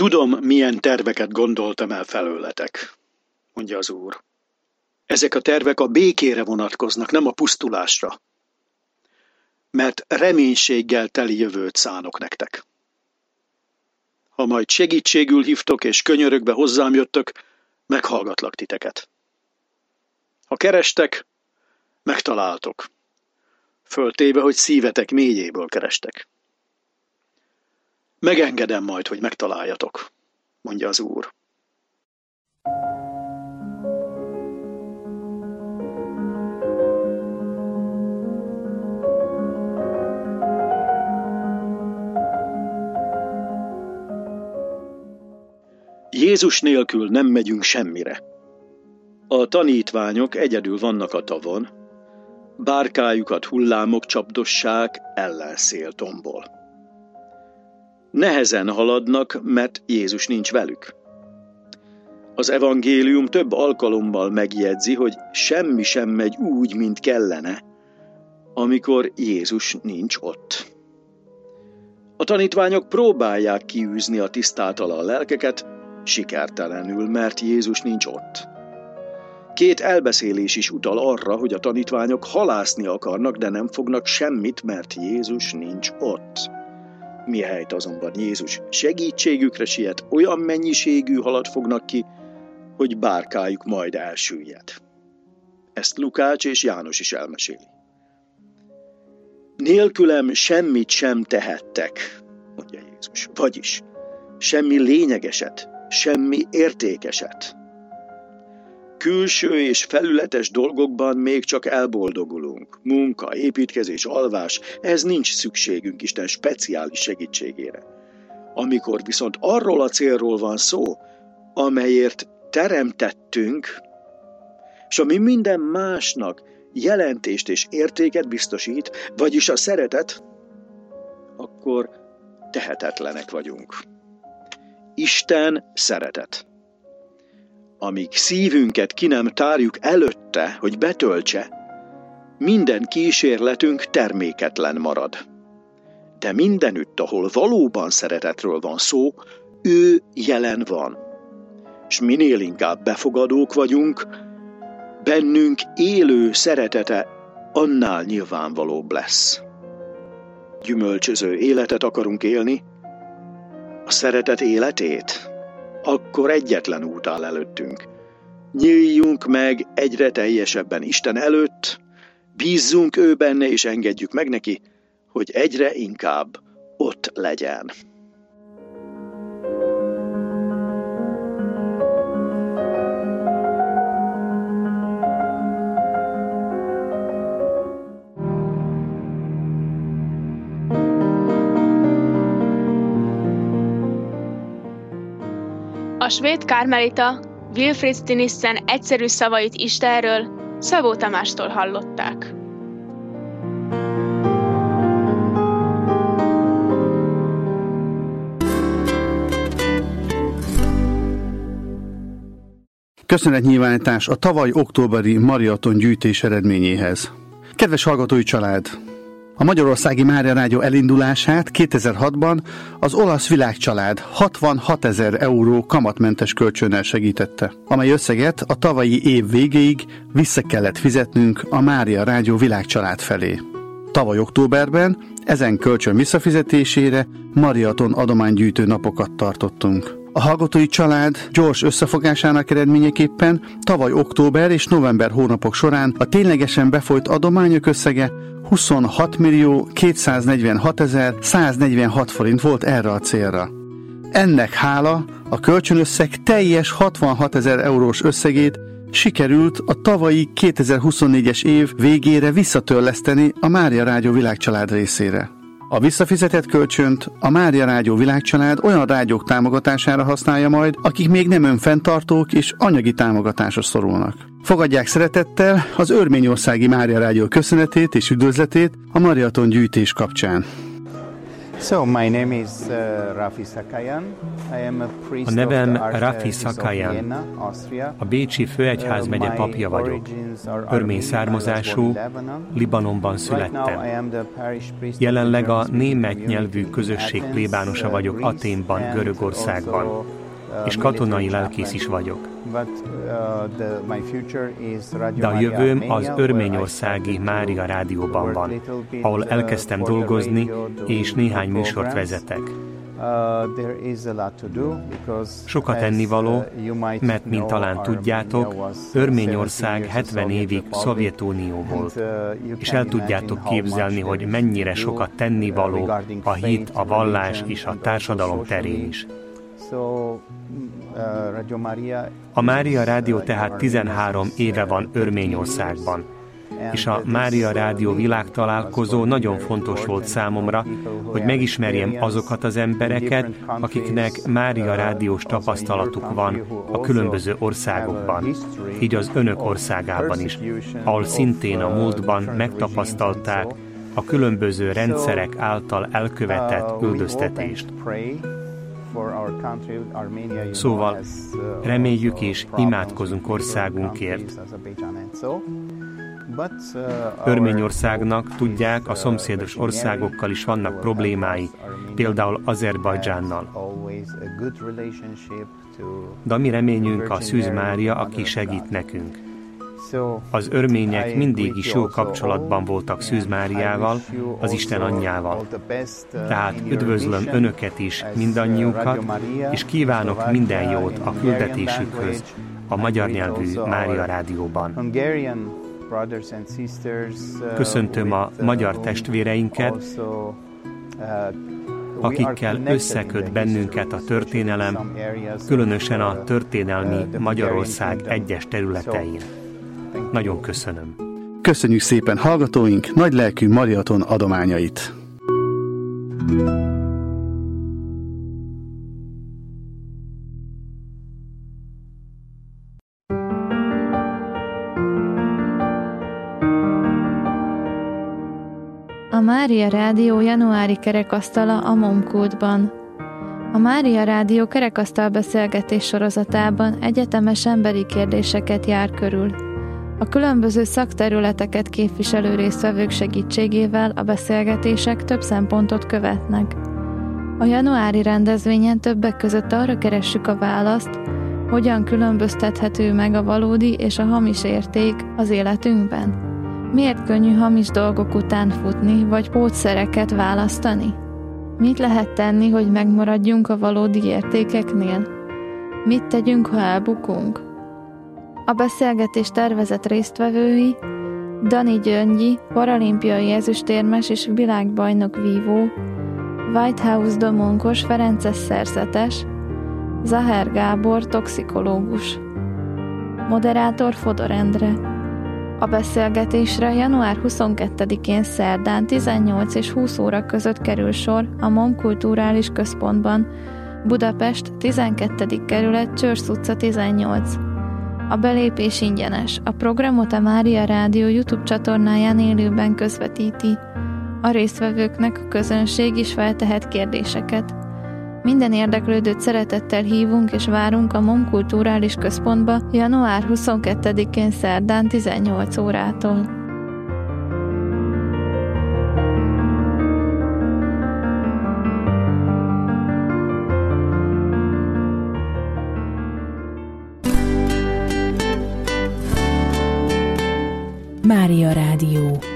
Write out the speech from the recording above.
Tudom, milyen terveket gondoltam el felőletek, mondja az Úr. Ezek a tervek a békére vonatkoznak, nem a pusztulásra. Mert reménységgel teli jövőt szánok nektek. Ha majd segítségül hívtok és könyörögve hozzám jöttök, meghallgatlak titeket. Ha kerestek, megtaláltok. Föltéve, hogy szívetek mélyéből kerestek. Megengedem majd, hogy megtaláljatok, mondja az Úr. Jézus nélkül nem megyünk semmire. A tanítványok egyedül vannak a tavon, bárkájukat hullámok csapdossák, ellenszél tombol. Nehezen haladnak, mert Jézus nincs velük. Az evangélium több alkalommal megjegyzi, hogy semmi sem megy úgy, mint kellene, amikor Jézus nincs ott. A tanítványok próbálják kiűzni a tisztátalan lelkeket, sikertelenül, mert Jézus nincs ott. Két elbeszélés is utal arra, hogy a tanítványok halászni akarnak, de nem fognak semmit, mert Jézus nincs ott. Mihelyt azonban Jézus segítségükre siet, olyan mennyiségű halat fognak ki, hogy bárkájuk majd elsüllyed. Ezt Lukács és János is elmeséli. Nélkülem semmit sem tehettek, mondja Jézus. Vagyis semmi lényegeset, semmi értékeset. Külső és felületes dolgokban még csak elboldogulunk. Munka, építkezés, alvás, ez nincs szükségünk Isten speciális segítségére. Amikor viszont arról a célról van szó, amelyért teremtettünk, és ami minden másnak jelentést és értéket biztosít, vagyis a szeretet, akkor tehetetlenek vagyunk. Isten szeretet. Amíg szívünket ki nem tárjuk előtte, hogy betöltse, minden kísérletünk terméketlen marad. De mindenütt, ahol valóban szeretetről van szó, ő jelen van. És minél inkább befogadók vagyunk, bennünk élő szeretete annál nyilvánvalóbb lesz. Gyümölcsöző életet akarunk élni, a szeretet életét, akkor egyetlen út áll előttünk. Nyíljunk meg egyre teljesebben Isten előtt, bízzunk ő benne és engedjük meg neki, hogy egyre inkább ott legyen. A svéd karmelita Wilfrid Stinissen egyszerű szavait Istenről Szabó Tamástól hallották. Köszönetnyilvánítás a tavaly októberi maraton gyűjtés eredményéhez. Kedves hallgatói család! A Magyarországi Mária Rádió elindulását 2006-ban az olasz világcsalád 66 000 euró kamatmentes kölcsönnel segítette, amely összeget a tavalyi év végéig vissza kellett fizetnünk a Mária Rádió világcsalád felé. Tavaly októberben ezen kölcsön visszafizetésére maraton adománygyűjtő napokat tartottunk. A hallgatói család gyors összefogásának eredményeképpen tavaly október és november hónapok során a ténylegesen befolyt adományok összege 26.246.146 forint volt erre a célra. Ennek hála a kölcsönösszeg teljes 66 000 eurós összegét sikerült a tavalyi 2024-es év végére visszatörleszteni a Mária Rádió világcsalád részére. A visszafizetett kölcsönt a Mária Rádió világcsalád olyan rádiók támogatására használja majd, akik még nem önfenntartók és anyagi támogatásra szorulnak. Fogadják szeretettel az Örményországi Mária Rádió köszönetét és üdvözletét a maraton gyűjtés kapcsán. A nevem Rafi Sakayan. A bécsi főegyházmegye papja vagyok. Örmény származású, Libanonban születtem. Jelenleg a német nyelvű közösség plébánosa vagyok Athénban, Görögországban, és katonai lelkész is vagyok. De a jövőm az örményországi Mária Rádióban van, ahol elkezdtem dolgozni, és néhány műsort vezetek. Sokat ennivaló, mert, mint talán tudjátok, Örményország 70 évig Szovjetunió volt, és el tudjátok képzelni, hogy mennyire sokat tennivaló a hit, a vallás és a társadalom terén is. A Mária Rádió tehát 13 éve van Örményországban, és a Mária Rádió világtalálkozó nagyon fontos volt számomra, hogy megismerjem azokat az embereket, akiknek Mária Rádiós tapasztalatuk van a különböző országokban, így az önök országában is, ahol szintén a múltban megtapasztalták a különböző rendszerek által elkövetett üldöztetést. Szóval reméljük és imádkozunk országunkért. Örményországnak, tudják, a szomszédos országokkal is vannak problémái, például Azerbajdzsánnal. De a mi reményünk a Szűz Mária, aki segít nekünk. Az örmények mindig is jó kapcsolatban voltak Szűz Máriával, az Isten anyjával. Tehát üdvözlöm önöket is, mindannyiukat, és kívánok minden jót a küldetésükhöz a magyar nyelvű Mária Rádióban. Köszöntöm a magyar testvéreinket, akikkel összeköt bennünket a történelem, különösen a történelmi Magyarország egyes területein. Nagyon köszönöm. Köszönjük szépen hallgatóink nagylelkű Mariaton adományait! A Mária Rádió januári kerekasztala a Momkultban. A Mária Rádió kerekasztal beszélgetés sorozatában egyetemes emberi kérdéseket jár körül. A különböző szakterületeket képviselő résztvevők segítségével a beszélgetések több szempontot követnek. A januári rendezvényen többek között arra keressük a választ, hogyan különböztethető meg a valódi és a hamis érték az életünkben. Miért könnyű hamis dolgok után futni, vagy pótszereket választani? Mit lehet tenni, hogy megmaradjunk a valódi értékeknél? Mit tegyünk, ha elbukunk? A beszélgetés tervezett résztvevői Dani Gyöngyi, paralimpiai ezüstérmes és világbajnok vívó, Whitehouse Domonkos Ferences szerzetes, Zaher Gábor toxikológus. Moderátor Fodor Endre. A beszélgetésre január 22-én szerdán 18 és 20 óra között kerül sor a MOM Kulturális Központban, Budapest 12. kerület, Csörsz utca 18. A belépés ingyenes. A programot a Mária Rádió YouTube csatornáján élőben közvetíti. A résztvevőknek a közönség is feltehet kérdéseket. Minden érdeklődőt szeretettel hívunk és várunk a MOM Kulturális Központba január 22-én szerdán 18 órától. Mária Rádió.